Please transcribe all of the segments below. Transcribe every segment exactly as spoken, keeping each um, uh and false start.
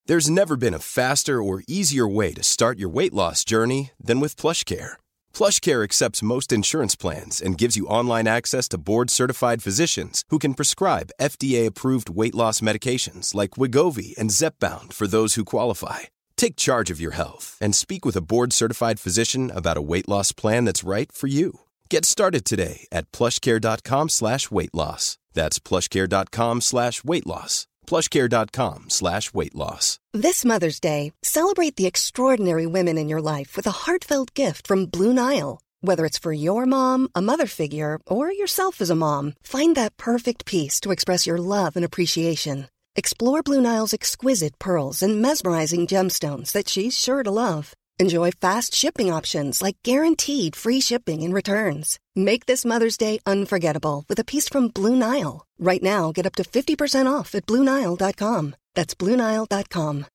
There's never been a faster or easier way to start your weight loss journey than with PlushCare. PlushCare accepts most insurance plans and gives you online access to board-certified physicians who can prescribe F D A-approved weight loss medications like Wegovy and Zepbound for those who qualify. Take charge of your health and speak with a board-certified physician about a weight loss plan that's right for you. Get started today at plushcare.com slash weight loss. That's plushcare.com slash weight loss. plushcare.com slash weight loss. This Mother's Day, celebrate the extraordinary women in your life with a heartfelt gift from Blue Nile. Whether it's for your mom, a mother figure, or yourself as a mom, find that perfect piece to express your love and appreciation. Explore Blue Nile's exquisite pearls and mesmerizing gemstones that she's sure to love. Enjoy fast shipping options like guaranteed free shipping and returns. Make this Mother's Day unforgettable with a piece from Blue Nile. Right now, get up to fifty percent off at blue nile dot com. That's blue nile dot com.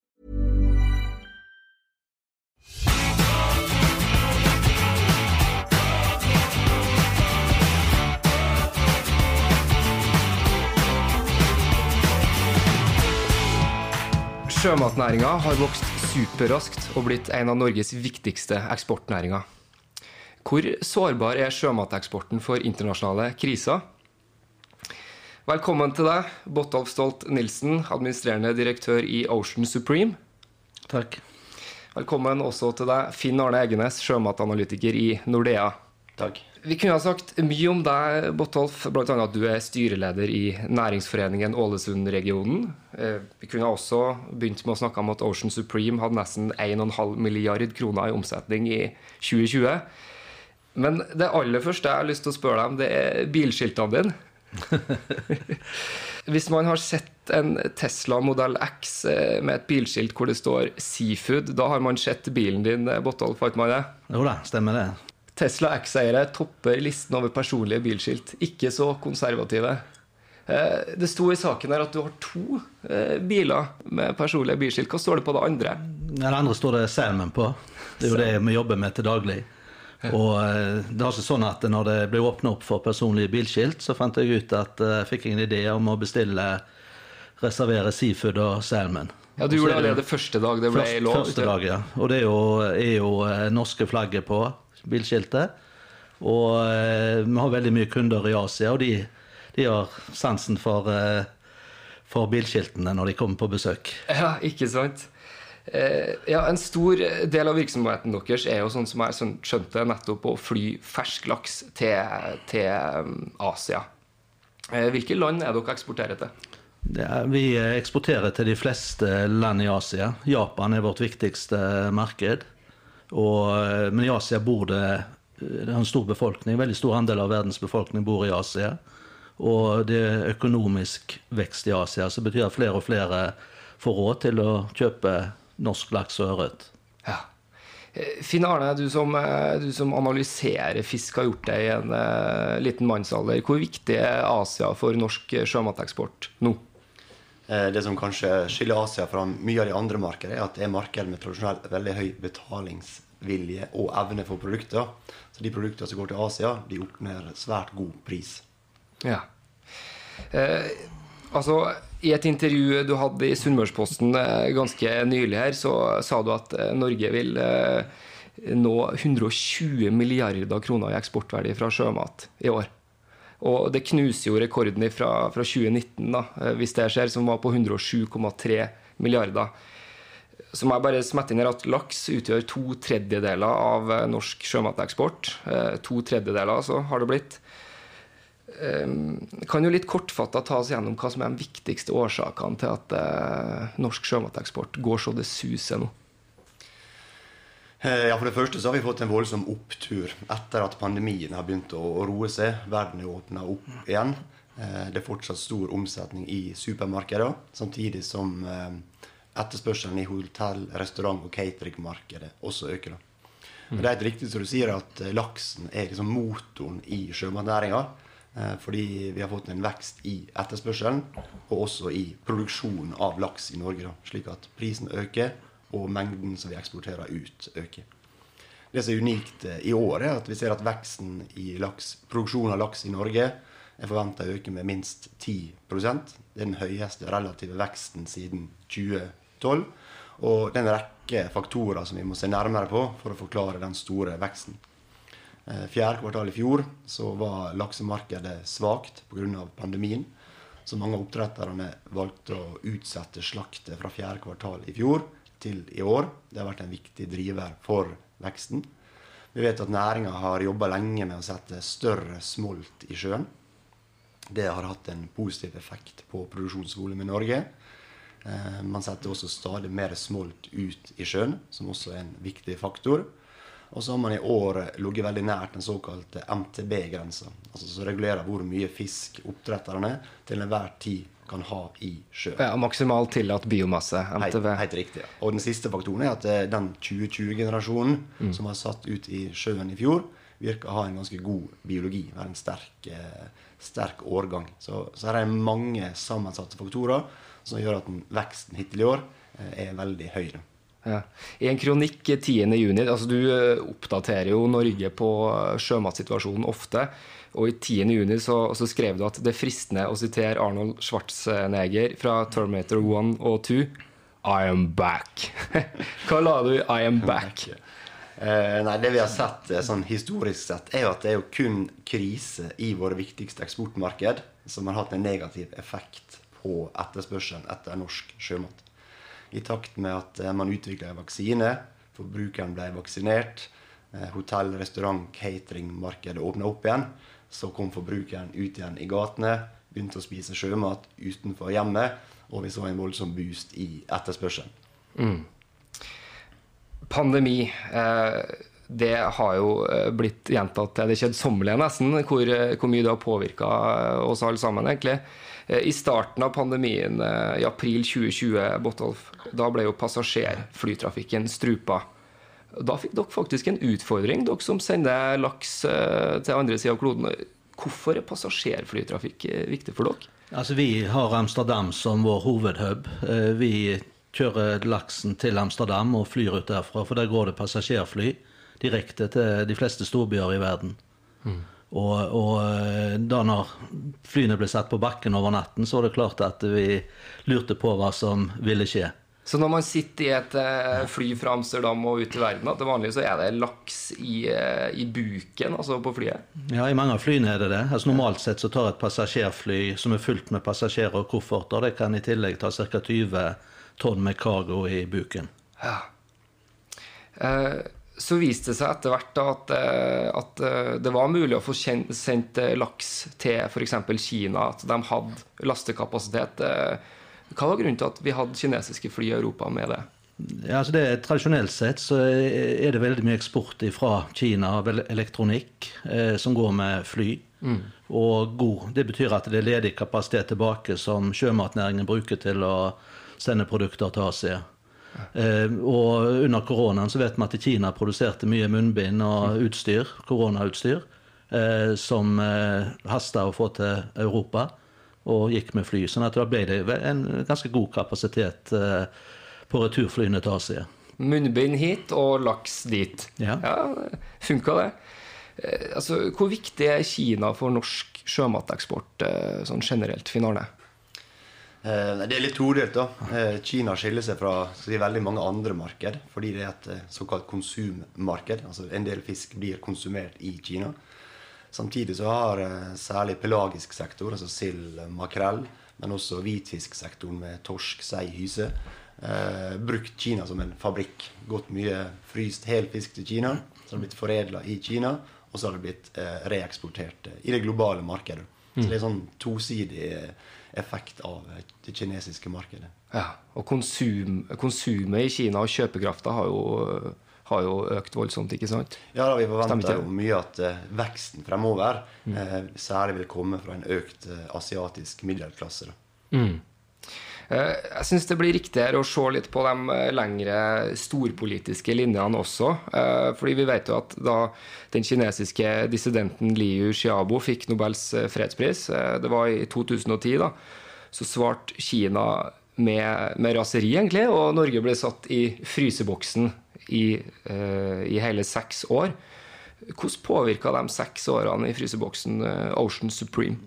Sjømatnæringen har vokst superraskt og blitt en av Norges viktigste eksportnæringer. Hvor sårbar er sjømateksporten for internasjonale kriser? Velkommen til deg, Botolf Stolt-Nielsen, administrerende direktør i Ocean Supreme. Takk. Velkommen også til deg, Finn Arne Egenes, sjømatanalytiker i Nordea. Takk. Vi kunne ha sagt mye om deg, Botolf, blant annet at du er styreleder i næringsforeningen Ålesund-regionen. Vi kunne også begynt med å snakke om at Ocean Supreme hadde nesten en og en halv milliard kroner i omsetning i tjue tjue. Men det aller første jeg har lyst til å spørre deg om, det er bilskiltene dine. Hvis man har sett en Tesla Model X med et bilskilt hvor det står seafood, da har man sett bilen din, Botolf, har ikke man det? Jo da, stemmer det. Tesla X-eiere topper listen over personlige bilskilt. Ikke så konservative. Det sto i saken her at du har to biler med personlige bilskilt. Hva står det på det andre? Ja, det andre står det Salmon på. Det er jo det vi jobber med til daglig. Og det er altså sånn at når det ble åpnet opp for personlige bilskilt, så fant jeg ut at jeg fikk en idé om å bestille, reservere seafood og salmon. Ja, du gjorde det allerede første dag det ble Først, lov. Første dag, ja. Og det er jo, er jo norske flagget på bilskiltet. Og eh, vi har veldig mye kunder i Asia, og de, de har sansen for, eh, for bilskiltene når de kommer på besøk. Ja, ikke sant? Eh, ja, en stor del av virksomheten deres er jo sånn som jeg skjønte nettopp å fly fersk laks til, til Asia. Eh, hvilke land er dere eksporterer til? Det er, vi eksporterer til de fleste land i Asia. Japan er vårt viktigste marked. Og, men i Asia bor det, det er en stor befolkning, en veldig stor andel av verdens befolkning bor i Asia. Og det er økonomisk vekst i Asia, så betyr at flere og flere får råd til å kjøpe norsk laks og ørret. Ja. Finn Arne, du som, du som analyserer fisk har gjort deg i en uh, liten mannsalder. Hvor viktig er Asia for norsk sjømateksport nå? Det som kanskje skiller Asia fra mye av de andre markedene er at det er marked med tradisjonelt veldig høy betalingsvilje og evne for produkter. Så de produkter som går til Asia, de oppnår svært god pris. Ja. Eh, altså, i et intervju du hadde i Sunnmørsposten eh, ganske nylig her, så sa du at eh, Norge vil eh, nå hundre og tjue milliarder kroner i eksportverdi fra sjømat i år. Og det knuser jo rekorden fra, fra tjue nitten, da, hvis det skjer, som var på hundre og sju komma tre milliarder. Så må jeg bare smette inn her at laks utgjør to tredjedeler av norsk sjømateksport. To tredjedeler så har det blitt. Kan jo litt kortfattet ta oss gjennom hva som er de viktigste årsakene til at norsk sjømateksport går så det suser nå. Ja, for det første så har vi fått en voldsom opptur etter at pandemien har begynt å roe seg. Verden er åpnet opp igjen. Det er fortsatt stor omsetning i supermarkeder, samtidig som etterspørselen i hotell, restaurant og cateringmarkedet også øker. Men det er helt riktig som du sier at laksen er liksom motoren i sjømatnæringen, fordi vi har fått en vekst i etterspørselen, og også i produksjonen av laks i Norge, slik at prisen øker, og mengden som vi eksporterer ut øker. Det som er unikt i år er at vi ser at veksten i laks, produksjonen av laks i Norge er forventet å øke med minst ti prosent. Det er den høyeste relative veksten siden tjue tolv. Og det er en rekke faktorer som vi må se nærmere på for å forklare den store veksten. Fjerde kvartal i fjor så var laksemarkedet svagt på grunn av pandemien. Så mange av oppdretterne valgte å utsette slaktet fra fjerde kvartal i fjor til i år. Det har vært en viktig driver for veksten. Vi vet at næringen har jobbet lenge med å sette større smolt i sjøen. Det har hatt en positiv effekt på produksjonsvolumet i Norge. Man setter også stadig mer smolt ut i sjøen, som også er en viktig faktor. Og så har man i år ligget veldig nært den såkalte M T B-grensen, altså som regulerer hvor mye fisk oppdretterne til enhver tid kan ha i sjø. Ja, maksimalt tillatt biomasse, M T B. Helt, helt riktig. Ja. Og den siste faktoren er at den tjue tjue-generasjonen mm. som var satt ut i sjøen i fjor, virker å ha en ganske god biologi, være en sterk, sterk årgang. Så, så her er mange sammensatte faktorer som gjør at den veksten hittil i år er veldig høy. Ja. I en kronikk tiende juni, altså du oppdaterer jo Norge på sjømatsituasjonen ofte, og i tiende juni så, så skrev du at det er fristende å sitere Arnold Schwarzenegger fra Terminator one og two. I am back. Hva la du i I am back? Eh, nei, det vi har sett sånn historisk sett er jo at det er jo kun krise i våre viktigste eksportmarked som har hatt en negativ effekt på etterspørselen etter norsk sjømat. I takt med at man utviklet en vaksine, forbrukeren ble vaksinert, hotell, restaurant, catering-markedet åpnet opp igjen, så kom forbrukeren ut igjen i gatene, begynte å spise sjømat utenfor hjemmet, og vi så en voldsom boost i etterspørselen. Mm. Pandemi, det har jo blitt gjentatt til det kjedsommelige nesten, hvor, hvor mye det har påvirket oss alle sammen egentlig. I starten av pandemien, i april tjue tjue, Botolf, da ble jo passasjerflytrafikken strupa. Da fikk dere faktisk en utfordring, dere som sender laks til andre siden av kloden. Hvorfor er passasjerflytrafikk viktig for dere? Altså, vi har Amsterdam som vår hovedhub. Vi kjører laksen til Amsterdam og flyr ut derfra, for der går det passasjerfly direkte til de fleste storbyer i verden. Mm. Og, og da når flyene ble satt på bakken over natten, så var det klart at vi lurte på hva som ville skje. Så når man sitter i et fly fra Amsterdam og ut i verden, at det vanlige så er det laks i, i buken, altså på flyet? Ja, i mange av flyene er det det. Altså, normalt sett så tar et passasjerfly som er fullt med passasjerer og kofferter, det kan i tillegg ta ca. tjue tonn med cargo i buken. Ja. Eh, Så viste det seg etter hvert at, at det var mulig å få sendt laks til for eksempel Kina, at de hadde lastekapasitet. Hva var grunnen til at vi hadde kinesiske fly i Europa med det? Ja, altså det, tradisjonelt sett så er det veldig mye eksport fra Kina av elektronikk eh, som går med fly. Mm. Og god, det betyr at det er ledig kapasitet tilbake som sjømatnæringen bruker til å sende produkter til Asia. Eh, og under koronaen så vet man at Kina produserte mye munnbind og utstyr, koronautstyr, eh, som eh, hastet å få til Europa og gikk med fly. Sånn at da ble det en ganske god kapasitet eh, på returflyene til Asia. Munnbind hit og laks dit. Ja, ja funket det. Eh, altså, hvor viktig er Kina for norsk sjømateksport eh, sånn generelt, Finn Arne? Det er litt todelt da. Kina skiller seg fra si, veldig mange andre marked, fordi det er et såkalt konsummarked. Altså en del fisk blir konsumert i Kina. Samtidig så har særlig pelagisk sektor, altså sild, makrell, men også hvitfisksektoren med torsk, sei, hyse, eh, brukt Kina som en fabrikk. Gått mye fryst helfisk til Kina, så har det blitt foredlet i Kina, og så har det blitt eh, reeksportert i det globale markedet. Så det er sånn tosidig effekt av det kinesiske markedet. Ja, og konsum, konsumet i Kina og kjøpekraften har jo, har jo økt voldsomt, ikke sant? Ja, da vi forventer jo mye at uh, veksten fremover mm. uh, særlig vil komme fra en økt uh, asiatisk middelklasse. Mm. Uh, jeg synes det blir riktigere å se litt på de lengre storpolitiske linjene også, uh, fordi vi vet jo at da den kinesiske dissidenten Liu Xiaobo fikk Nobels fredspris, uh, det var i to tusen og ti da, så svarte Kina med, med raseri egentlig, og Norge ble satt i fryseboksen i, uh, i hele seks år. Hvordan påvirket de seks årene i fryseboksen uh, Ocean Supreme?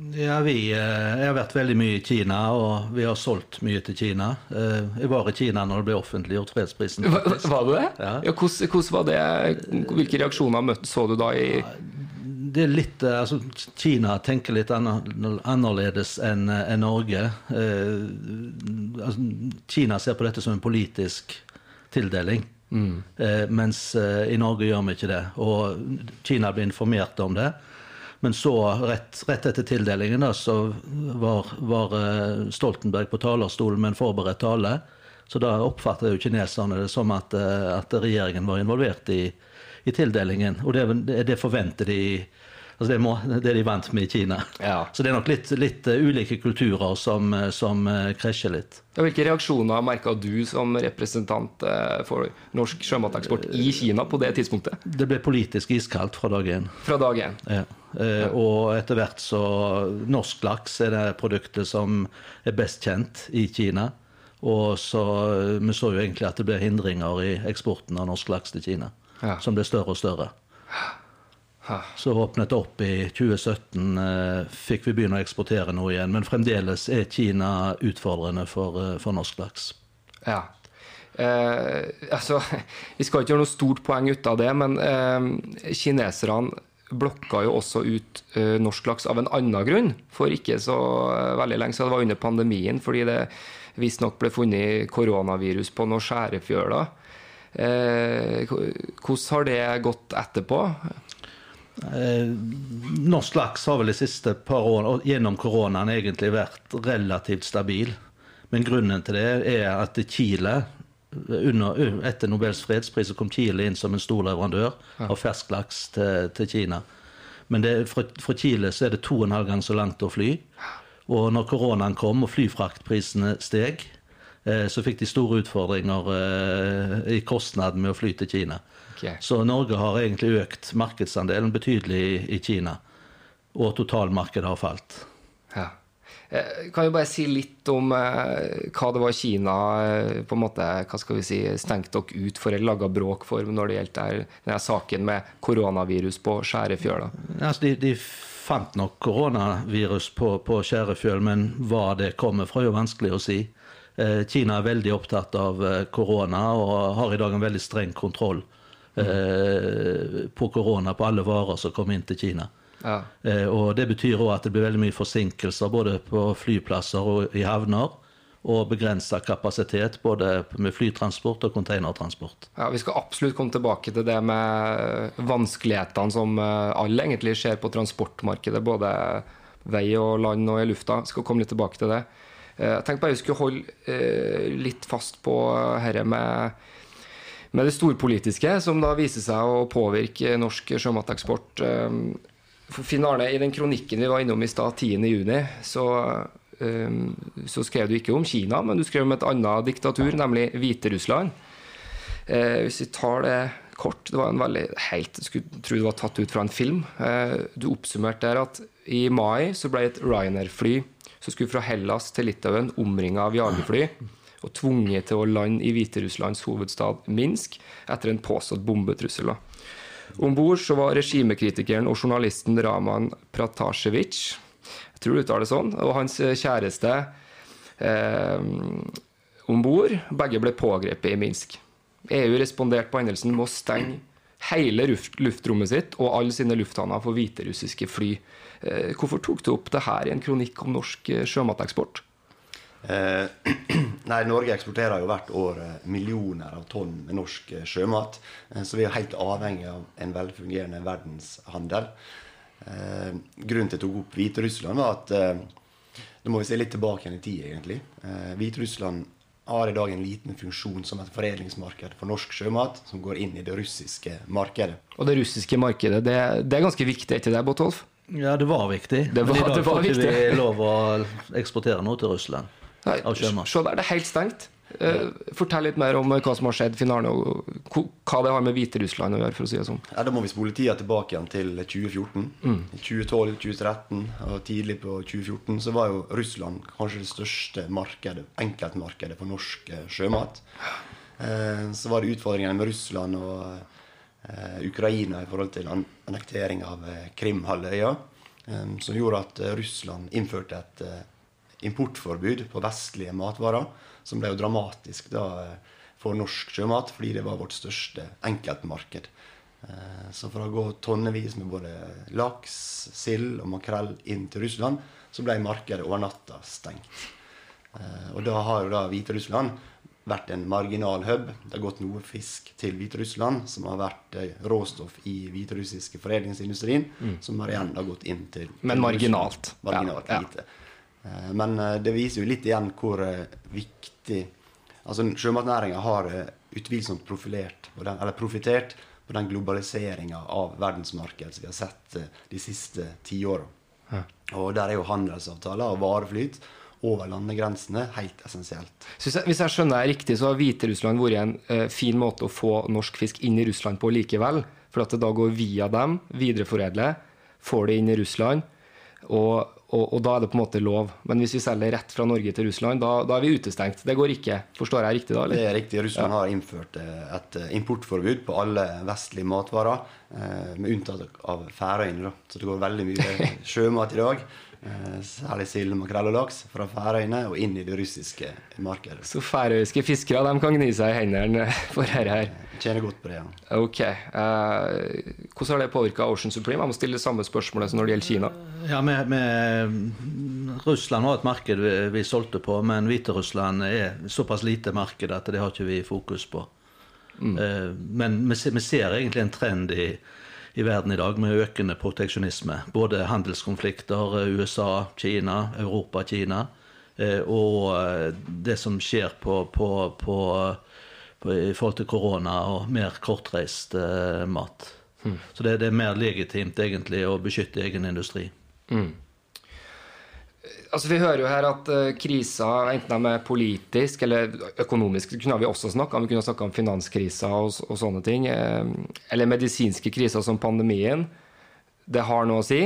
Ja, vi eh, har vært veldig mye i Kina, og vi har solgt mye til Kina. Eh, jeg var i Kina når det ble offentliggjort fredsprisen. Var, var det det? Ja. Ja, hvordan, hvordan var det? Hvilke reaksjoner møtte, så du da i... Det er litt, eh, altså Kina tenker litt annerledes enn enn Norge. Eh, altså, Kina ser på dette som en politisk tildeling, mm. eh, mens eh, i Norge gjør vi ikke det. Og Kina ble informert om det. Men så, rett, rett etter tildelingen, da, så var, var Stoltenberg på talerstolen med en forberedt tale. Så da oppfattet jo kineserne det som at, at regjeringen var involvert i, i tildelingen. Og det, det forventer de, altså det, må, det er de vant med i Kina. Ja. Så det er nok litt, litt ulike kulturer som, som krasjer litt. Ja, hvilke reaksjoner merket du som representant for norsk sjømateksport i Kina på det tidspunktet? Det ble politisk iskaldt fra dag én. Fra dag én? Ja. Ja. Og etter hvert så norsk laks er det produktet som er best kjent i Kina. Og så vi så jo egentlig at det ble hindringer i eksporten av norsk laks til Kina, ja. Som ble større og større. Så åpnet det opp i tjue sytten, fikk vi begynne å eksportere noe igjen, men fremdeles er Kina utfordrende for, for norsk laks. Ja. Eh, altså, vi skal ikke gjøre noe stort poeng ut av det, men eh, kineserne blokka jo også ut uh, norsk laks av en annen grunn, for ikke så uh, veldig lenge, så det var under pandemien, fordi det visst nok ble funnet koronavirus på noen skjærefjøler. Uh, hvordan har det gått etterpå? Uh, norsk laks har vel de siste par årene, og gjennom koronaen egentlig vært relativt stabil, men grunnen til det er at Chile, Under, etter Nobels fredspris så kom Chile inn som en stor leverandør ja. Av fersk laks til, til Kina. Men det, fra, fra Chile så er det to og en halv gang så langt å fly. Og når koronaen kom og flyfraktprisene steg, eh, så fikk de store utfordringer eh, i kostnaden med å fly til Kina. Okay. Så Norge har egentlig økt markedsandelen betydelig i, i Kina. Og totalmarkedet har falt. Ja. Kan du bare si litt om eh, hva det var Kina eh, på en måte, hva skal vi si, stengt dere ut for eller laget bråk for når det gjelder denne saken med koronavirus på skjærefjøla? Altså, de, de fant nok koronavirus på, på skjærefjøl, men hva det kommer fra er jo vanskelig å si. Eh, Kina er veldig opptatt av eh, korona og har i dag en veldig streng kontroll eh, på korona på alle varer som kommer inn til Kina. Ja. Eh, og det betyr også at det blir veldig mye forsinkelser både på flyplasser og i havner, og begrenset kapasitet både med flytransport og containertransport. Ja, vi skal absolutt komme tilbake til det med vanskelighetene som alle egentlig ser på transportmarkedet, både vei og land og i lufta. Vi skal komme litt tilbake til det. Jeg tenkte bare vi skulle holde litt fast på dette med, med det storpolitiske, som da viser seg å påvirke norsk sjømateksport. For Finn Arne, i den kronikken vi var innom i stad, tiende juni, så, um, så skrev du ikke om Kina, men du skrev om et annet diktatur, nemlig Hviterussland. Eh, hvis vi tar det kort, det var en veldig helt, jeg skulle tro det var tatt ut fra en film. Eh, du oppsummerte der at i mai så ble et Ryanair-fly som skulle fra Hellas til Litauen omringet av jagerfly og tvunget til å lande i Hviterusslands hovedstad Minsk etter en påstått bombetrussel. Ombord så var regimekritikeren og journalisten Raman Pratasevich, jeg tror du uttaler det sånn, og hans kjæreste eh, ombord. Begge ble pågrepet i Minsk. E U responderte på hendelsen med å stenge hele luftrommet sitt og alle sine lufthavner for hviterussiske fly. Eh, hvorfor tok du opp det her i en kronikk om norsk sjømateksport? Eh, nei, Norge eksporterer jo hvert år millioner av tonn med norsk sjømat, eh, så vi er helt avhengig av en velfungerende verdenshandel. Eh, grunnen til at jeg tok opp Hviterussland var at eh, da må vi se litt tilbake igjen i tid egentlig. Eh, Hviterussland har i dag en liten funksjon som et foredlingsmarked for norsk sjømat som går inn i det russiske markedet. Og det russiske markedet, det, det er ganske viktig til deg, Botolf? Ja, det var viktig. Det var, men i dag det var får ikke viktig. vi lov å eksportere noe til Russland. Nei, så der, det er helt stengt. Uh, fortell litt mer om hva som har skjedd, Finn Arne, og hva det har med Hviterussland å gjøre, for å si det sånn. Ja, da må vi spole tida tilbake igjen til tjue fjorten. Mm. tjue tolv, tjue tretten og tidlig på tjue fjorten så var jo Russland kanskje det største markedet, enkeltmarkedet for norsk sjømat. Uh, så var det utfordringene med Russland og uh, Ukraina i forhold til annektering av Krimhalvøya. som gjorde at Russland innførte et importforbud på vestlige matvarer, som ble jo dramatisk da for norsk sjømat, fordi det var vårt største enkeltmarked. Så for å gå tonnevis med både laks, sild og makrell inn til Russland, så ble markedet over natta stengt. Og da har jo da Hviterussland vært en marginal hub. Det har gått noe fisk til Hviterussland, som har vært råstoff i hviterussiske foredlingsindustrien, mm. som har igjen da gått inn til... Men marginalt. Marginalt, ja, lite. Ja. Men det viser jo litt igjen hvor viktig... Altså, sjømatnæringen har utvilsomt profilert, eller profitert på den globaliseringen av verdensmarkedet som vi har sett de siste ti årene. Ja. Og der er jo handelsavtaler og vareflyt over landegrensene helt essensielt. Så hvis jeg skjønner det riktig, så har Hviterussland vært en uh, fin måte å få norsk fisk inn i Russland på likevel, for at det da går via dem, videreforedler, får det inn i Russland, og, og, og da er det på en måte lov. Men hvis vi selger rett fra Norge til Russland, da, da er vi utestengt. Det går ikke. Forstår jeg riktig da? Eller? Det er riktig. Russland ja. har innført et importforbud på alle vestlige matvarer, eh, med unntatt av Færøyene. Så det går veldig mye sjømat i dag. Særlig sild, makrell og laks fra Færøyene og inn i det russiske markedet. Så færøyske fiskere, de kan gni seg i hendene for dette her. Tjener godt på det, ja. Ok. Eh, hvordan har det påvirket Ocean Supreme? Jeg må stille det samme spørsmålet som når det gjelder Kina. Ja, med, med Russland var et marked vi, vi solgte på, men Hviterussland er såpass lite marked at det har ikke vi fokus på. Mm. Eh, men vi, vi ser egentlig en trend i i verden i dag med økende proteksjonisme. Både handelskonflikter, U S A, Kina, Europa, Kina, og det som skjer på, på, på, på, i forhold til korona og mer kortreist eh, mat. Mm. Så det, det er mer legitimt egentlig å beskytte egen industri. Mm. Altså vi hører jo her at uh, kriser, enten de er politisk eller økonomisk, kunne vi også snakke om, vi kunne snakke om finanskriser og, og sånne ting, uh, eller medisinske kriser som pandemien, det har noe å si.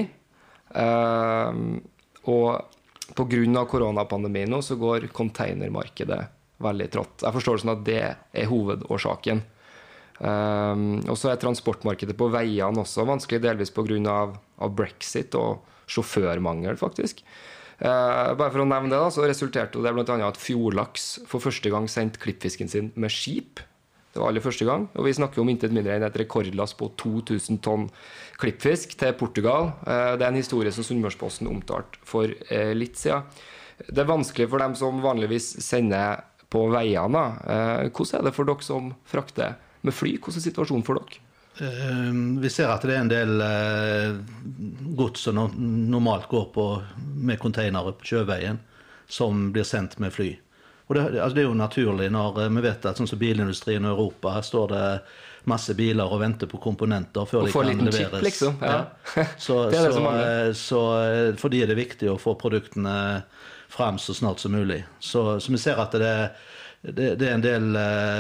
Uh, og på grunn av koronapandemien nå, så går containermarkedet veldig trått. Jeg forstår det sånn at det er hovedårsaken. Uh, og så er transportmarkedet på veiene også vanskelig, delvis på grunn av, av Brexit og sjåførmangel faktisk. Uh, bare for å nevne det da, så resulterte det blant annet at Fjordlaks for første gang sendte klippfisken sin med skip. Det var aller første gang, og vi snakker om intet mindre enn et rekordlass på to tusen tonn klippfisk til Portugal. Uh, det er en historie som Sunnmørsposten omtalte for uh, litt siden. Det er vanskelig for dem som vanligvis sender på veiene. Uh, hvordan er det for dere som frakter med fly? Hvordan er situasjonen for dere? Vi ser at det er en del eh, gods som normalt går på, med containere på sjøveien, som blir sendt med fly. Og det, altså det er jo naturlig når vi vet at sånn som bilindustrien i Europa, her står det masse biler og venter på komponenter før de kan leveres. Chip, liksom. Ja. Ja. Så, det er det som så, så fordi er det viktig å få produktene frem så snart som mulig. Så, så vi ser at det er Det, det er en del,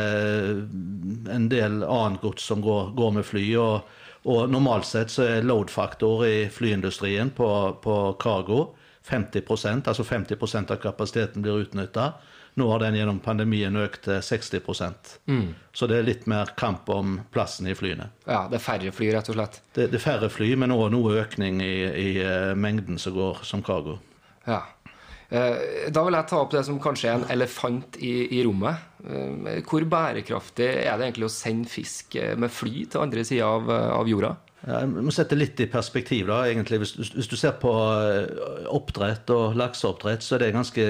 en del annen gods som går, går med fly, og, og normalt sett så er load-faktor i flyindustrien på, på cargo femti prosent, altså femti prosent av kapasiteten blir utnyttet. Nå har den gjennom pandemien økt til seksti prosent. Mm. Så det er litt mer kamp om plassen i flyene. Ja, det er færre fly rett og slett. Det, det er færre fly, men også noe økning i, i mengden som går som cargo. Ja. Da vil jeg ta opp det som kanskje er en elefant i, i rommet. Hvor bærekraftig er det egentlig å sende fisk med fly til andre siden av, av jorda? Ja, jeg må sette litt i perspektiv da, egentlig. Hvis, hvis du ser på oppdrett og lakseoppdrett, så er det en ganske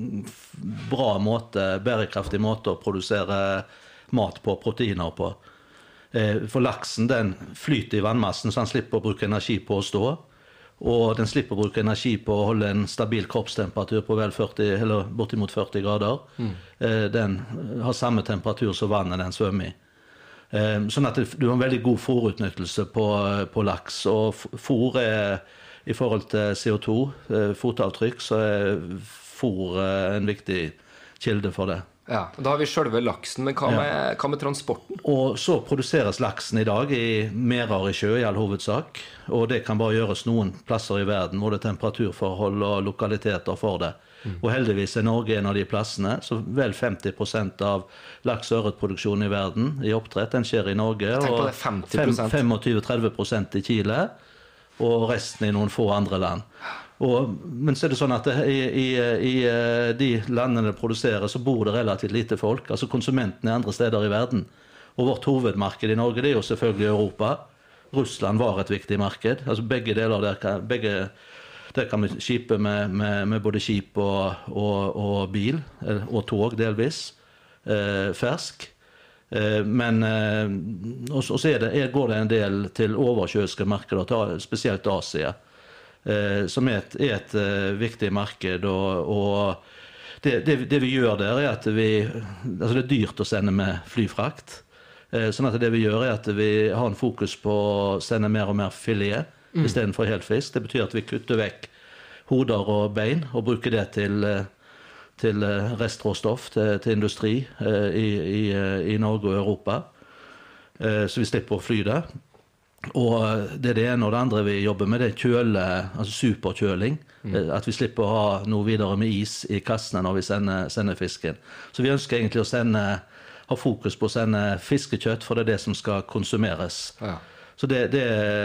bra måte, bærekraftig måte å produsere mat på, proteiner på. For laksen, den flyter i vannmassen, så han slipper å bruke energi på å stå. Og den slipper å bruke energi på å holde en stabil kroppstemperatur på vel førti, eller bortimot førti grader. Mm. Den har samme temperatur som vannet den svømmer i. Sånn at du har en veldig god fôrutnyttelse på, på laks. Og fôr er, i forhold til C O to, fotavtrykk, så er fôr en viktig kilde for det. Ja, da har vi selve laksen, men hva med, ja. hva med transporten? Og så produseres laksen i dag i merer i sjø i all hovedsak, og det kan bare gjøres noen plasser i verden hvor det er temperaturforhold og lokaliteter for det. Mm. Og heldigvis er Norge en av de plassene, så vel femti prosent av laks- og ørretproduksjonen i verden i oppdrett, den skjer i Norge, Tenk på det, femti prosent. og tjuefem til tretti prosent i Chile. og resten i noen få andre land. Og, men så er det sånn at det, i, i, i de landene det produserer, så bor det relativt lite folk. Altså konsumentene er andre steder i verden. Og vårt hovedmarked i Norge, det er jo selvfølgelig Europa. Russland var et viktig marked. Altså begge deler der kan, begge, der kan vi skipe med, med, med både skip og, og, og bil, og tog delvis, eh, fersk. Eh, men eh, og så er det, går det en del til oversjøiske markeder, spesielt Asia, eh, som er et, er et uh, viktig marked. Og, og det, det, det vi gjør der er at vi, altså det er dyrt å sende med flyfrakt. Sånn at det vi gjør er at vi har en fokus på å sende mer og mer filet mm. i stedet for helt fisk. Det betyr at vi kutter vekk hoder og bein og bruker det til, til restråstoff, til, til industri i, i, i Norge og Europa. Så vi slipper å fly det. Og det er det ene og det andre vi jobber med, det er kjøle, altså superkjøling. Mm. At vi slipper å ha noe videre med is i kassene når vi sender, sender fisken. Så vi ønsker egentlig å sende har fokus på å sende fiskekjøtt, for det er det som skal konsumeres. Ja. Så det, det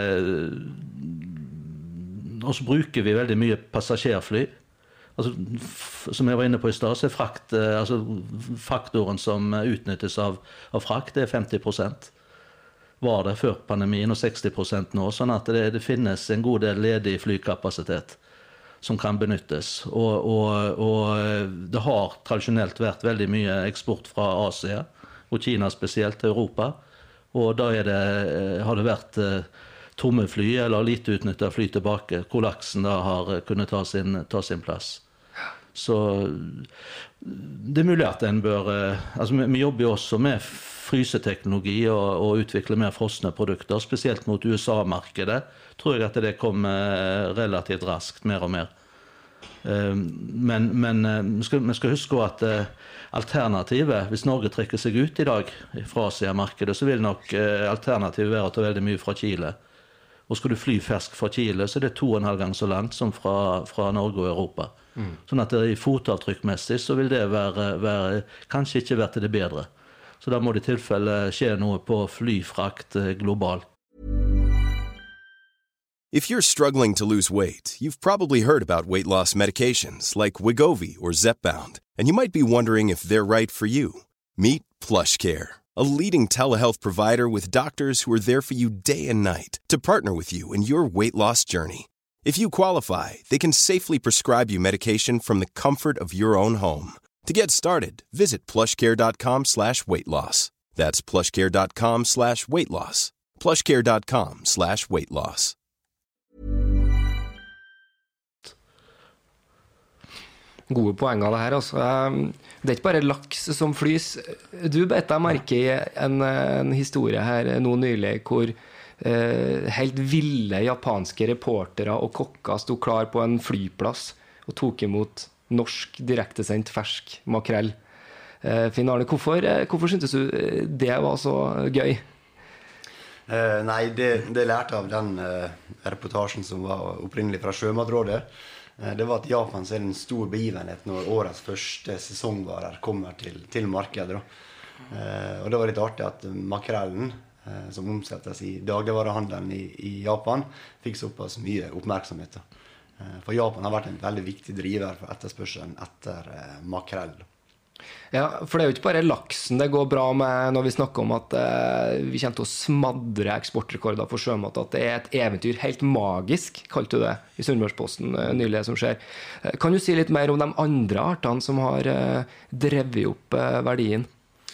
og så bruker vi veldig mye passasjerfly. Altså, som jeg var inne på i stad, så er frakt, altså, faktoren som utnyttes av, av frakt, det er femti prosent. Var det før pandemien, og seksti prosent nå, sånn at det, det finnes en god del ledig flykapasitet som kan benyttes. Og, og, og det har tradisjonelt vært veldig mye eksport fra Asia, og Kina spesielt til Europa. Og da er det, har det vært tomme fly, eller lite utnyttet fly tilbake, hvor laksen da har kunnet ta sin, ta sin plass. Så det er mulig at en bør, altså vi, vi jobber jo også med fryseteknologi og, og utvikle mer frosne produkter, spesielt mot U S A-markedet, tror jeg at det kommer relativt raskt, mer og mer. Men, men vi, skal, vi skal huske at alternativet, hvis Norge trekker seg ut i dag fra Asia-markedet, så vil nok alternativet være å ta veldig mye fra Chile. Og skal du fly fersk fra Chile, så er det to og en halv gang så langt som fra, fra Norge og Europa. Mm. Sånn at det i fotavtrykkmessig så vil det være, være, kanskje ikke være til det bedre. Så da må det i tilfelle skje noe på flyfrakt globalt. If you're struggling to lose weight, you've probably heard about weight loss medications like Wegovy or Zepbound, and you might be wondering if they're right for you. Meet PlushCare, a leading telehealth provider with doctors who are there for you day and night to partner with you in your weight loss journey. If you qualify, they can safely prescribe you medication from the comfort of your own home. To get started, visit plushcare.com slash weight loss. That's plushcare.com slash weight loss. plushcare.com slash weight loss. Gode poenger det her, altså. Det er ikke bare laks som flys. Du bet deg merke i en, en historie her nå nylig, hvor eh, helt ville japanske reportere og kokker stod klar på en flyplass og tok imot norsk direktesendt fersk makrell. Eh, Finn Arne, hvorfor, hvorfor syntes du det var så gøy? Eh, nei, det, det lærte av den eh, reportasjen som var opprinnelig fra Sjømatrådet. Det var at Japan ser en stor begivenhet når årets første sesongvarer kommer til, til markedet. Eh, og det var litt artig at makrellen, eh, som omsettes i dagligvarehandelen i, i Japan, fikk såpass mye oppmerksomhet. Eh, for Japan har vært en veldig viktig driver for etterspørselen etter eh, makrell. Ja, for det er jo ikke bare laksen det går bra med når vi snakker om at eh, vi kommer til å smadre eksportrekorder for sjømat, at det er et eventyr, helt magisk, kalte du det i Sunnmørsposten eh, nylig som skjer. Eh, kan du si litt mer om de andre artene som har eh, drevet opp eh, verdien?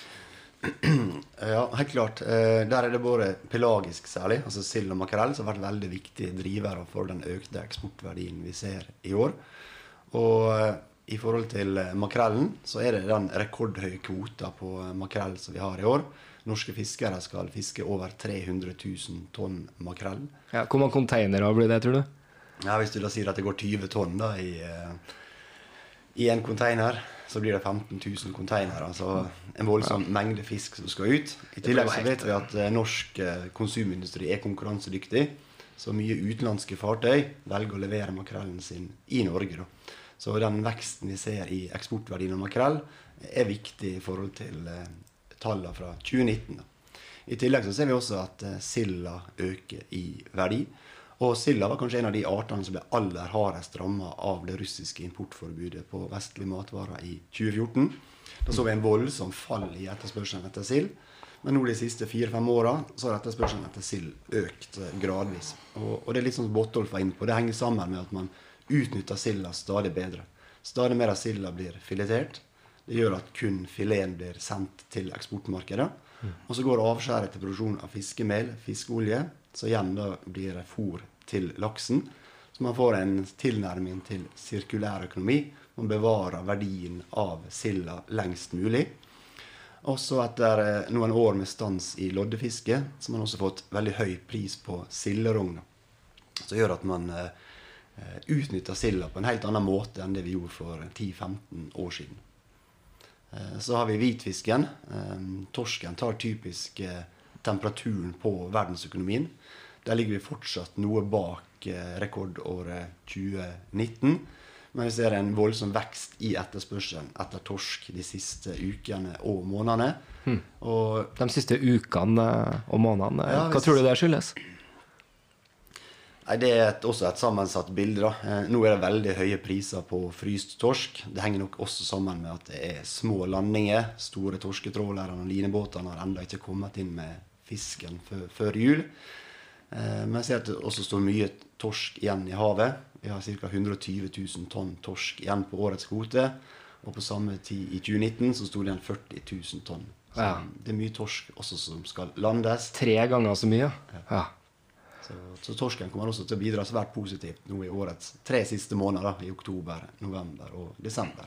Ja, helt klart. Eh, der er det både pelagisk særlig, altså sild og makrell, som har vært veldig viktige drivere for den økte eksportverdien vi ser i år. Og i forhold til makrellen, så er det den rekordhøye kvota på makrell som vi har i år. Norske fiskere skal fiske over tre hundre tusen tonn makrell. Ja, hvor mange containere blir det, tror du? Ja, hvis du da sier at det går tyve tonn da, i, i en container, så blir det femten tusen containere. Altså en voldsom ja. mengde fisk som skal ut. I tillegg så vet vi at norsk konsumindustri er konkurransedyktig, så mye utenlandske fartøy velger å levere makrellen sin i Norge da. Så den veksten vi ser i eksportverdien av makrell er viktig i forhold til eh, tallene fra tjue nitten. Da. I tillegg så ser vi også at eh, silda øker i verdi. Og silda var kanskje en av de artene som ble aller hardest rammet av det russiske importforbudet på vestlige matvarer i tjue fjorten. Da så vi en voldsom fall i etterspørselen etter sild. Men nå de siste fire-fem årene så har etterspørselen etter sild økt gradvis. Og, og det er litt sånn som Bottolf var inne på. Det henger sammen med at man utnytter silda stadig bedre. Stadig mer av silda blir filetert. Det gjør at kun fileten blir sendt til eksportmarkedet. Mm. Og så går avskjæret til produksjon av fiskemel, fiskeolje, så igjen da blir det fôr til laksen. Så man får en tilnærming til sirkulær økonomi. Man bevarer verdien av silda lengst mulig. Også etter noen år med stans i loddefiske, så har man også fått veldig høy pris på silderogn. Så gjør at man eh, utnytter silda på en helt annen måte enn det vi gjorde for ti til femten år siden. Eh, så har vi hvitfisken. Eh, torsken tar typisk eh, temperaturen på verdensøkonomien. Der ligger vi fortsatt noe bak eh, rekordåret tjue nitten. Men vi ser en voldsom vekst i etterspørselen etter torsk de siste ukene og månedene. Hmm. Og, de siste ukene og månedene, ja, hva tror du det skyldes? Nei, det er et, også et sammensatt bilde. Da. Eh, nå er det veldig høye priser på fryst torsk. Det henger nok også sammen med at det er små landinger. Store torsketrålere og linebåtene har enda ikke kommet inn med fisken før, før jul. Eh, men jeg ser at det også står mye torsk igjen i havet. Vi har ca. hundre og tyve tusen tonn torsk igjen på årets kvote. Og på samme tid i tjue nitten så stod det igjen førti tusen tonn. Så ja. Det er mye torsk også som skal landes. Tre ganger så mye? Ja. ja. Så, så torsken kommer også til å bidra svært positivt nå i årets tre siste måneder, i oktober, november og desember.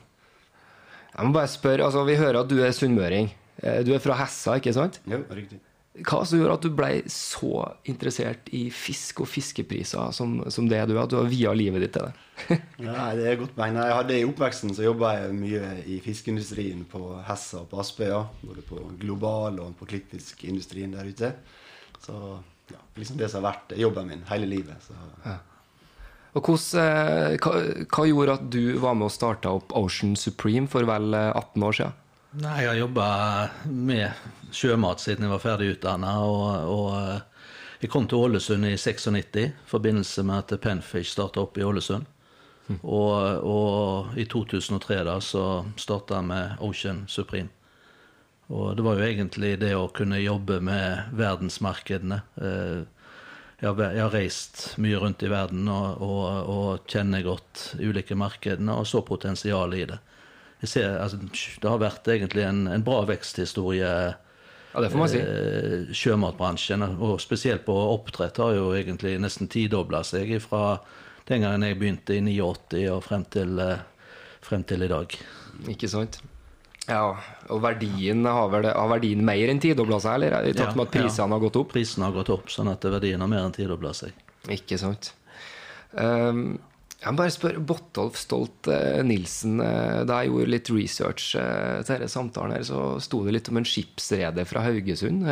Jeg må bare spørre, altså vi hører at du er sunnmøring. Du er fra Hessa, ikke sant? Jo, riktig. Hva som gjør at du ble så interessert i fisk og fiskepriser som, som det du er, at du har via livet ditt til det? Nei, det er godt poeng. Jeg hadde I oppveksten så jobbet jeg mye i fiskeindustrien på Hessa og på Aspøya, både på global og på klippfiskindustrien der ute. Så ja, liksom det som har vært jobben min hele livet. Så. Ja. Og hvordan, hva, hva gjorde at du var med å starte opp Ocean Supreme for vel atten år siden? Nei, jeg har jobbet med sjømat siden jeg var ferdig utdannet, og, og jeg kom til Ålesund i nittiseks, i forbindelse med at Penfish startet opp i Ålesund. Mm. Og, og i to tusen og tre da, så startet jeg med Ocean Supreme. Og det var jo egentlig det å kunne jobbe med verdensmarkedene. Jeg har, jeg har reist mye rundt i verden og, og, og kjenner godt ulike markedene og så potensial i det. Jeg ser, altså, det har vært egentlig en, en bra veksthistorie. Ja, det får man si. Eh, sjømatbransjen, og spesielt på oppdrett har jo egentlig nesten tidoblet seg fra den gangen jeg begynte i åttini og frem til, frem til i dag. Ikke sant? Ja, og verdien har, vel, har verdien mer enn tidoblet seg, eller i takt med at prisene ja, har gått opp? Prisene har gått opp, sånn at verdien har mer enn tidoblet seg. Ikke sant. Um, Jeg må bare spørre, Bottolf Stolt-Nielsen, da jeg gjorde litt research til denne samtalen her, så stod det litt om en skipsreder fra Haugesund.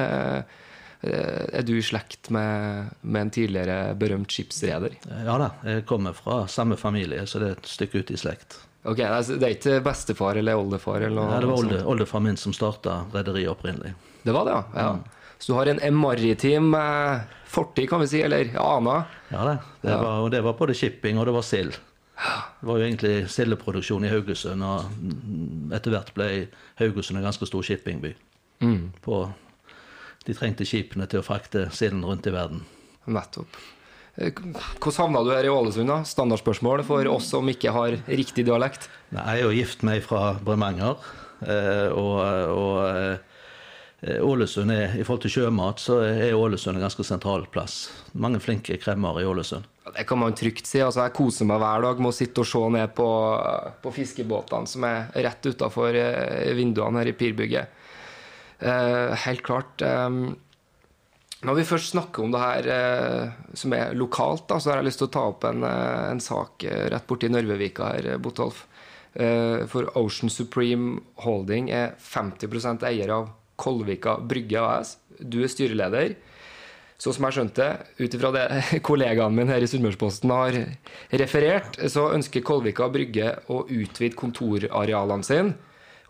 Er du I slekt med, med en tidligere berømt skipsreder? Ja da, jeg kommer fra samme familie, så det er et stykke ut I slekt. Ok, det er ikke bestefar eller oldefar? Eller noe, ja, det var olde, oldefar min som startet rederiet opprinnelig. Det var det, ja. ja. Mm. Så du har en, en maritim eh, fortid, kan vi si, eller ja, Ana? Ja, det. Det, ja. Var, og det var både shipping og det var sild. Det var jo egentlig sildeproduksjon I Haugesund, og etter hvert ble Haugesund en ganske stor shippingby. Mm. På, de trengte skipene til å frakte silden rundt I verden. Nettopp. Hvordan havnet du her I Ålesund da? Standardspørsmål for oss som ikke har riktig dialekt. Nei, jeg er jo gift meg fra Bremanger, og... og Ålesund er, I forhold til sjømat, så er Ålesund en ganske sentral plass. Mange flinke kremmer I Ålesund. Ja, det kan man trygt si. Altså, jeg koser meg hver dag med å sitte og se ned på, på fiskebåtene som er rett utenfor vinduene her I pirbygget. Eh, helt klart. Eh, når vi først snakker om det her eh, som er lokalt, da, så har jeg lyst til å ta opp en, en sak rett borti Nørvevika her, Bottolf. Eh, for Ocean Supreme Holding er femti prosent eier av Kolvika Brygge A S. Du er styreleder. Så som jeg skjønte, utifra det kollegaen min her I Sunnmørsposten har referert, så ønsker Kolvika Brygge å utvide kontorarealene sine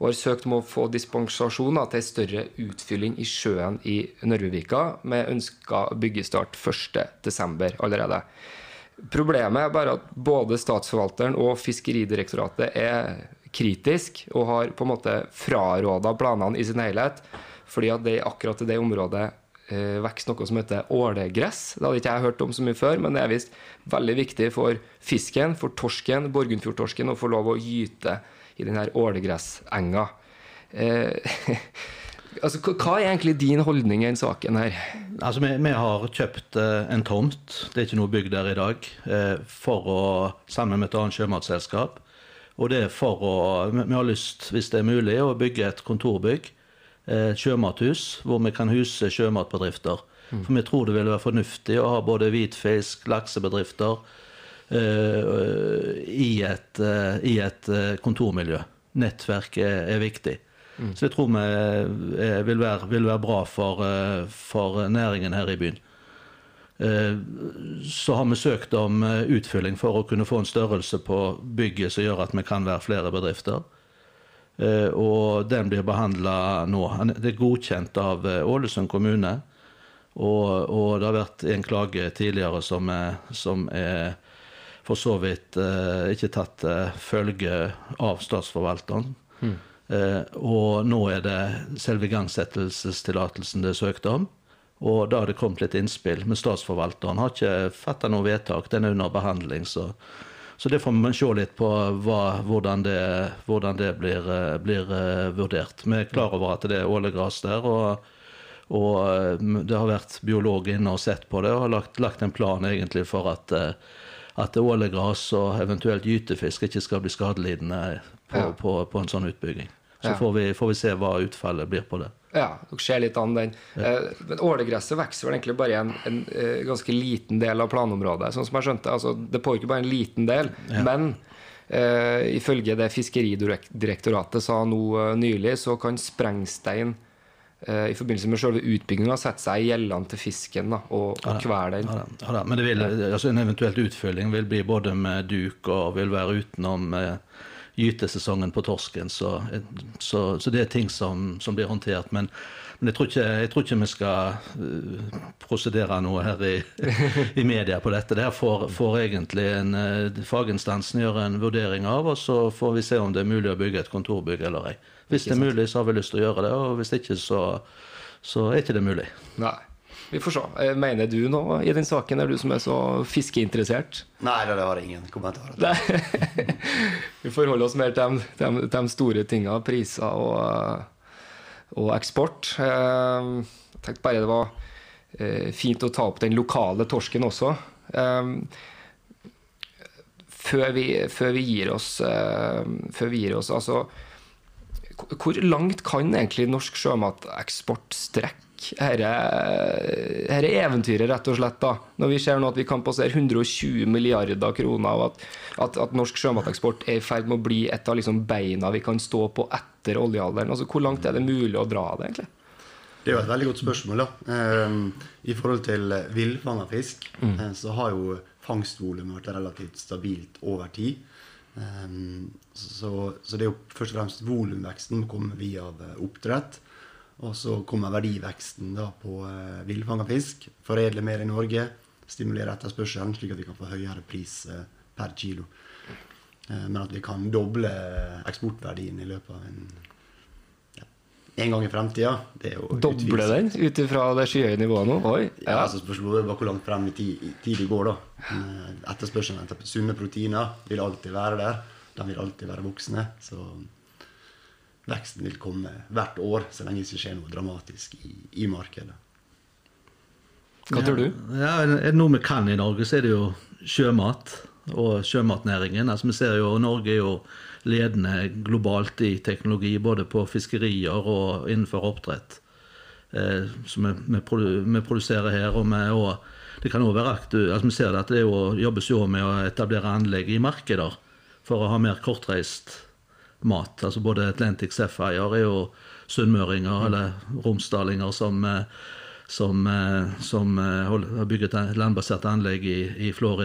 og har søkt om å få dispensasjon da, til større utfylling i sjøen i Nørvevika, med ønsket byggestart første desember allerede. Problemet er bare at både statsforvalteren og Fiskeridirektoratet er kritisk, og har på en måte frarådet planene i sin helhet, fordi at det akkurat i det området vekst noe som heter ålegress. Det hadde ikke jeg hørt om så mye før, men det er vist veldig viktig for fisken, for torsken, Borgundfjordtorsken, å få lov å gyte i denne ålegressenga. Eh, altså, hva er egentlig din holdning i en saken her? Altså, vi, vi har kjøpt eh, en tomt, det er ikke noe bygg der i dag, eh, for å, sammen med et annet sjømatselskap, og det er for å, vi, vi har lyst, hvis det er mulig, å bygge et kontorbygg, et sjømathus, hvor vi kan huse sjømatbedrifter. Mm. For vi tror det vil være fornuftig å ha både hvitfisk, laksebedrifter uh, i, et, uh, i et kontormiljø. Nettverk er, er viktig. Mm. Så jeg tror vi er, vil, være, vil være bra for, uh, for næringen her i byen. Uh, så har vi søkt om utfylling for å kunne få en størrelse på bygget som gjør at vi kan være flere bedrifter. Uh, og den blir behandlet nå. Det er godkjent av uh, Ålesund kommune, og, og det har vært en klage tidligere som er, som er for så vidt uh, ikke tatt uh, følge av statsforvalteren. Mm. Uh, og nå er det selve igangsettelsestillatelsen det er søkt om, og da har det kommet litt innspill, men statsforvalteren har ikke fattet noe vedtak, den er under behandling, så Så det får man se litt på hva, hvordan det, hvordan det blir, blir vurdert. Vi er klar over at det er ålegras der, og, og det har vært biolog inne og sett på det, og har lagt, lagt en plan egentlig for at, at ålegras og eventuelt gytefisk ikke skal bli skadelidende på, ja. på, på en sånn utbygging. Så ja. får, vi, får vi se hva utfallet blir på det. Ja, det skjer litt an den. Ja. Men ålegresset vekser vel egentlig bare i en, en, en ganske liten del av planområdet, sånn som jeg skjønte. Altså, det påvirker bare en liten del, ja. men eh, ifølge det Fiskeridirektoratet sa nå uh, nylig, så kan sprengstein eh, i forbindelse med selve utbyggingen sette seg i gjellene til fisken da, og, og kvele den. Ja, ja, ja, men det vil, altså, en eventuelt utfylling vil bli både med duk og vil være utenom eh, gytesesongen på torsken, så, så, så det er ting som, som blir håndtert, men, men jeg, tror ikke, jeg tror ikke vi skal uh, prosedere noe her i, i media på dette. Det her får, får egentlig en, uh, faginstansen gjøre en vurdering av, og så får vi se om det er mulig å bygge et kontorbygg eller ei. Hvis det er mulig, så har vi lyst til å gjøre det, og hvis ikke, så, så er ikke det mulig. Nei. Vi får se. Mener du noe i den saken? Er du som er så fiskeinteressert? Nei, det var ingen kommentarer. Vi forholder oss mer til de, de, de store tingene, priser og, og eksport. Jeg tenkte bare det var fint å ta opp den lokale torsken også. Før vi, før vi gir oss, før vi gir oss altså, hvor langt kan egentlig norsk sjømateksport strekke? Her er, her er eventyret rett og slett da. Når vi ser nå at vi kan passere hundre og tjue milliarder kroner av at, at, at norsk sjømateksport er i ferd med å bli et av liksom beina vi kan stå på etter oljealderen. Altså, hvor langt er det mulig å dra det egentlig? Det er jo et veldig godt spørsmål da. Um, I forhold til villfanget fisk, mm. så har jo fangstvolumet vært relativt stabilt over tid. Um, så, så det er jo først og fremst volumveksten kommer via oppdrett. Og så kommer verdiveksten da på uh, villfanget fisk, foredle mer i Norge, stimulere etterspørselen, slik at vi kan få høyere pris uh, per kilo. Uh, men at vi kan doble eksportverdien i løpet av en, ja, en gang i fremtiden, det er jo doble utvilsomt. Den utifra det skyhøye nivået nå? Oi. Ja, ja altså spørsmålet er hvor langt frem i tid, i tid det går da. Uh, etterspørselen etter sunne proteiner vil alltid være der, de vil alltid være voksne, så veksten vil komme hvert år, så lenge det ikke skjer noe dramatisk i, i markedet. Hva tror du? Ja, er det noe vi kan i Norge, så er det jo sjømat og sjømatnæringen. Altså, vi ser jo, Norge er jo ledende globalt i teknologi, både på fiskerier og innenfor oppdrett. Eh, som vi, vi, produ- vi produserer her, og, vi, og det kan også være aktuelt. Altså, vi ser at det er jo, jobbes jo med å etablere anlegg i markeder for å ha mer kortreist mat. Altså både Atlantic Sapphire er jo sunnmøringer mm. eller romsdalinger som, som, som har bygget et landbasert anlegg i, i Florida.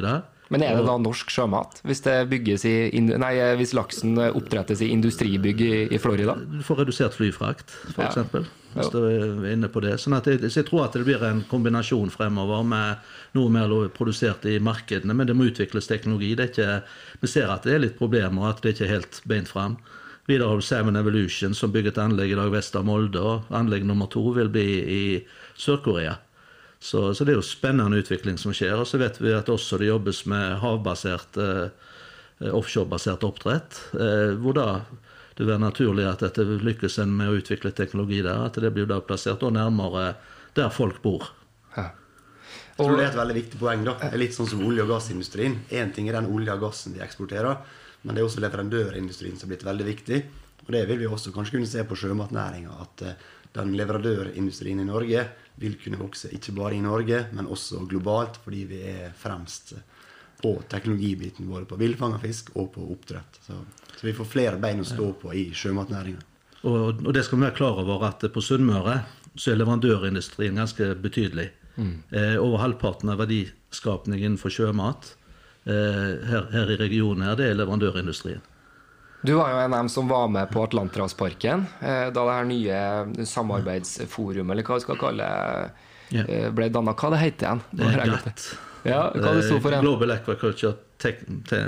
Men er det da norsk sjømat, hvis, det bygges i, nei, hvis laksen oppdrettes i industribygg i, i Florida? Du får redusert flyfrakt, for Ja. eksempel, hvis du er inne på det. Sånn at jeg, så jeg tror at det blir en kombinasjon fremover med noe mer produsert i markedene, men det må utvikles teknologi. Det er ikke, vi ser at det er litt problemer, at det ikke er helt beint frem. Videre har du Salmon Evolution, som bygger et anlegg i dag vest av Molde, og anlegg nummer to vil bli i Sør-Korea. Så, så det er jo spennende utvikling som skjer, og så vet vi at også det jobbes med havbasert, eh, offshorebasert oppdrett, eh, hvor da det vil være naturlig at dette lykkes en med å utvikle teknologi der, at det blir da plassert og nærmere der folk bor. Ja. Jeg tror det er et veldig viktig poeng da. Det er litt sånn som olje- og gassindustrien. En ting er den olje og gassen de eksporterer, men det er også leverandørindustrien som har blitt veldig viktig. Og det vil vi også kanskje kunne se på sjømatnæringen, at den leverandørindustrien i Norge vil kunne vokse ikke bare i Norge, men også globalt, fordi vi er fremst på teknologibiten både på villfanget fisk og på oppdrett. Så, så vi får flere bein å stå på i sjømatnæringen. Og, og det skal vi være klar over at på Sunnmøre så er leverandørindustrien ganske betydelig. Mm. Eh, over halvparten av verdiskapningen innenfor sjømat eh, her, her i regionen her, det er leverandørindustrien. Du var jo en av dem som var med på Atlanterhavsparken, eh, da det her nye samarbeidsforumet, eller hva vi skal kalle det, eh, ble dannet. Hva det heter igjen? Det er GATT. Ja, hva det stod for en? Global Aquaculture Tec te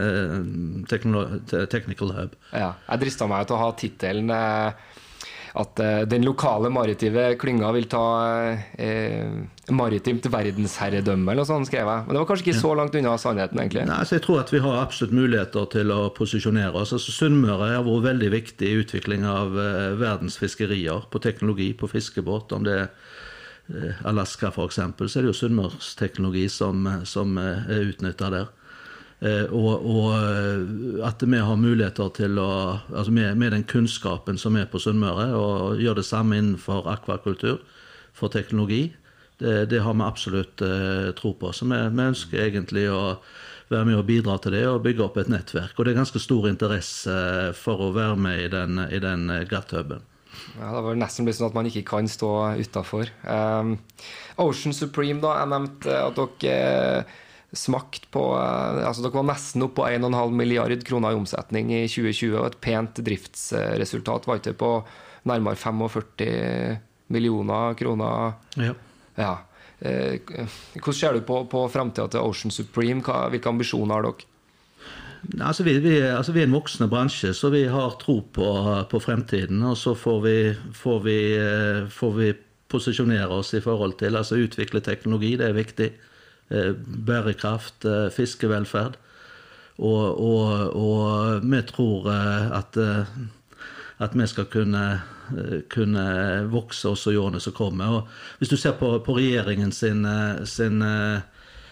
te Technical Hub. Ja, jeg dristet meg til å ha titelen eh, at eh, den lokale maritive klynga vil ta eh, maritimt verdensherredømme, eller sånn skrev jeg. Men det var kanskje ikke så langt unna sannheten, egentlig. Nei, så jeg tror at vi har absolutt muligheter til å posisjonere oss. Altså, Sunnmøre har vært veldig viktig i utvikling av eh, verdens fiskerier, på teknologi, på fiskebåt. Om det er eh, Alaska for eksempel, så er det jo Sunnmørsteknologi som, som eh, er utnyttet der. Eh, og, og at vi har muligheter til å, altså med, med den kunnskapen som er på Sunnmøre, og gjøre det samme innenfor akvakultur, for teknologi, det, det har vi absolutt eh, tro på. Så vi, vi ønsker egentlig å være med og bidra til det, og bygge opp et nettverk. Og det er ganske stor interesse for å være med i den, i den GATT-huben. Ja, det var nesten blitt sånn at man ikke kan stå utenfor. Um, Ocean Supreme, da, jeg nevnte at dere smakt på, altså dere var nesten opp på en og en halv milliard kroner i omsetning i tjue tjue, og et pent driftsresultat var ikke på nærmere førtifem millioner kroner. Ja. Ja. Eh, hvordan ser du på, på fremtiden til Ocean Supreme? Hva, hvilke ambisjoner har dere? Altså vi, vi, altså vi er en voksende bransje, så vi har tro på, på fremtiden, og så får vi, får, vi, får vi posisjonere oss i forhold til, altså utvikle teknologi, det er viktig. Bærekraft, fiskevelferd, og, og, og vi tror at, at vi skal kunne, kunne vokse også i årene som kommer. Og hvis du ser på, på regjeringen sin, sin eh,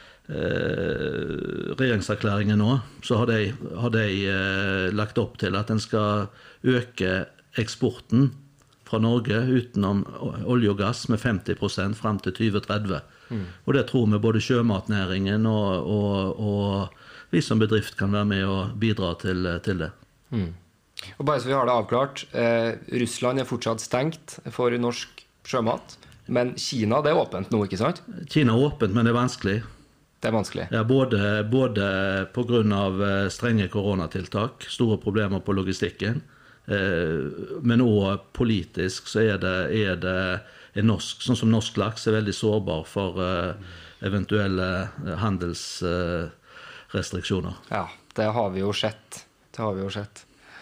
regjeringserklæringen nå, så har de, har de eh, lagt opp til at den skal øke eksporten fra Norge utenom olje og gass med femti prosent frem til tjue tretti. Mm. Og det tror vi både sjømatnæringen og, og, og vi som bedrift kan være med og bidra til, til det. Mm. Og bare så vi har det avklart, eh, Russland er fortsatt stengt for norsk sjømat, men Kina det er åpent nå, ikke sant? Kina er åpent, men det er vanskelig. Det er vanskelig? Ja, både, både på grunn av strenge koronatiltak, store problemer på logistikken, eh, men også politisk så er det, er det er norsk, sånn som norsk laks er veldig sårbar for uh, eventuelle handelsrestriksjoner. Uh, ja, det har vi jo sett. Det har vi jo sett.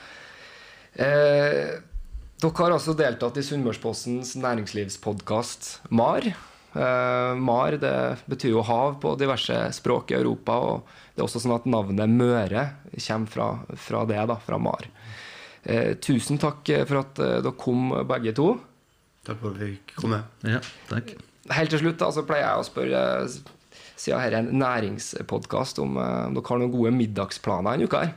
Eh, dere har altså deltatt i Sunnmørspostens næringslivspodcast MAR. Eh, MAR det betyr jo hav på diverse språk i Europa, og det er også sånn at navnet Møre kommer fra, fra det, da, fra MAR. Eh, tusen takk for at dere kom begge to. Takk for at vi fikk komme. Ja, takk. Helt til slutt da, så pleier jeg å spørre, siden her er en næringspodcast, om, om dere har noen gode middagsplaner en uke her.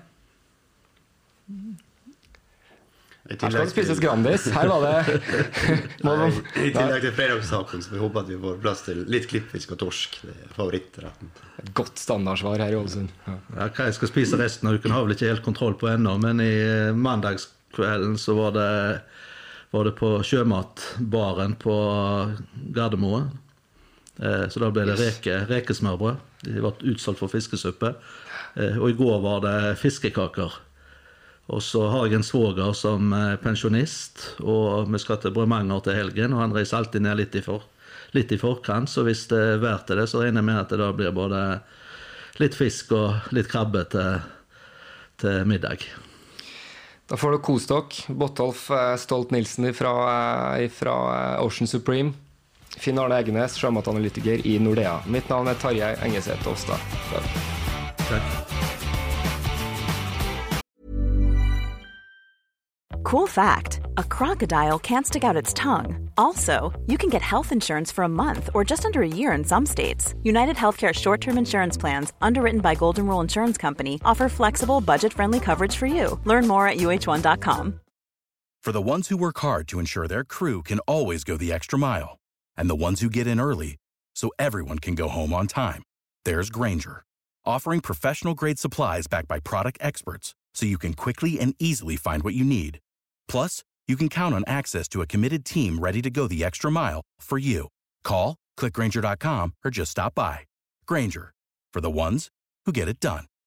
Her skal det spises Grandis. Her var det... Nei, i tillegg til fredagstaken, så vi håper at vi får plass til litt klippfisk og torsk. Det er favorittretten. Et godt standardsvar her i Ålesund. Ja. Ja, hva jeg skal spise resten av uken har vel ikke helt kontroll på ennå, men i mandagskvelden så var det... var det på sjømatbaren på Gardermoen. Så da ble det reke, rekesmørbrød. De var utsolgt for fiskesuppe. Og i går var det fiskekaker. Og så har jeg en svoger som pensjonist, og vi skal til Bremanger til helgen, og han reiser alltid ned litt i, for, litt i forkant, så hvis det er verdt det, så regner jeg med at det da blir både litt fisk og litt krabbe til, til middag. Da får du kos dere. Bottolf Stolt-Nielsen fra, fra Ocean Supreme. Finn Arne Egnes, sjømatanalytiker i Nordea. Mitt navn er Tarjei Engeseth Åstad. Takk. Takk. Cool fact, a crocodile can't stick out its tongue. Also, you can get health insurance for a month or just under a year in some states. United Healthcare short-term insurance plans, underwritten by Golden Rule Insurance Company, offer flexible, budget-friendly coverage for you. Learn more at U H one dot com. For the ones who work hard to ensure their crew can always go the extra mile, and the ones who get in early so everyone can go home on time, there's Grainger, offering professional-grade supplies backed by product experts so you can quickly and easily find what you need. Plus, you can count on access to a committed team ready to go the extra mile for you. Call, click Grainger dot com, or just stop by. Grainger, for the ones who get it done.